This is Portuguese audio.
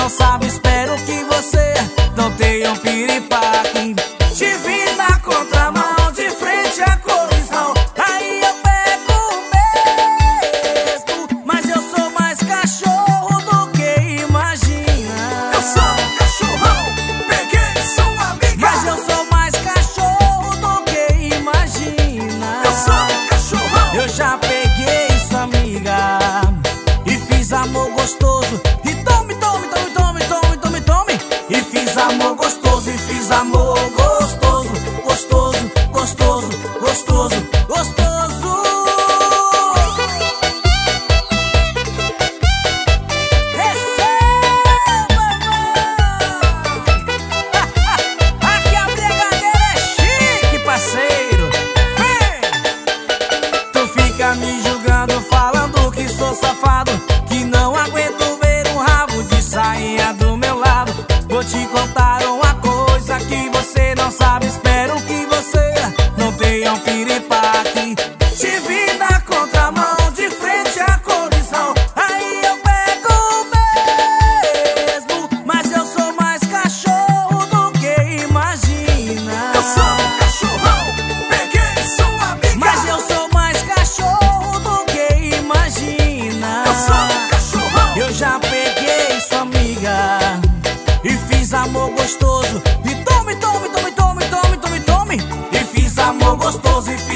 não sabe, espero que você não tenha um piripaque. Te vi na contramão, de frente à colisão, aí eu pego mesmo. Mas eu sou mais cachorro do que imagina. Eu sou um cachorrão, peguei sua amiga. Mas eu sou mais cachorro do que imagina. Eu sou um cachorrão. Eu já peguei sua amiga e fiz amor gostoso. E tome, tome, tome, tome, tome, tome, tome. E fiz amor gostoso, e fiz amor gostoso. Gostoso, gostoso, gostoso, gostoso. Receba, aqui a brigadeira é chique, parceiro. Vem! Tu fica me julgando, falando que sou safado, que não aguento ver um rabo de sainha do meu lado. Vou te contar uma coisa que você não sabe, espero que você não tenha um piripaque. Te vi na contramão, de frente à colisão, aí eu pego mesmo. Mas eu sou mais cachorro do que imagina. Eu sou um cachorrão, peguei sua amiga. Mas eu sou mais cachorro do que imagina. Eu sou um cachorrão. Eu já peguei sua amiga e fiz amor gostoso. E tome, tome, tome, tome, tome, tome, tome. E fiz amor gostoso. E